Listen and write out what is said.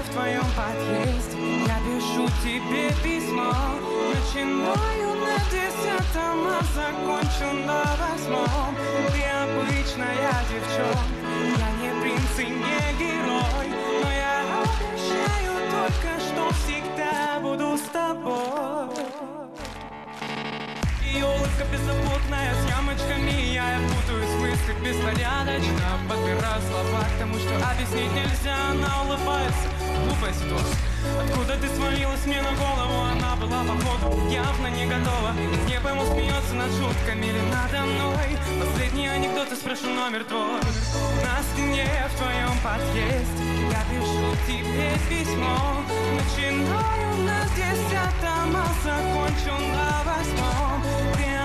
в твоем подъезде. Я пишу тебе письмо. Начинаю на 10-м, а закончу на 8-м. Ты обычная девчонка, я не принц и не герой, но я обещаю только, что всегда буду с тобой. Ее улыбка беззаботная, с ямочками, я путаюсь в мыслях беспорядочно. Подбираю слова к тому, что объяснить нельзя. Она улыбается, глупая ситуация. Откуда ты свалилась мне на голову? Она была, походу, явно не готова. Не пойму, смеется над шутками или надо мной. Последний анекдот, и спрошу номер твой. На стене в твоем подъезде я пишу тебе письмо. Начинаю на 10-м, а закончу на 8-м. Ты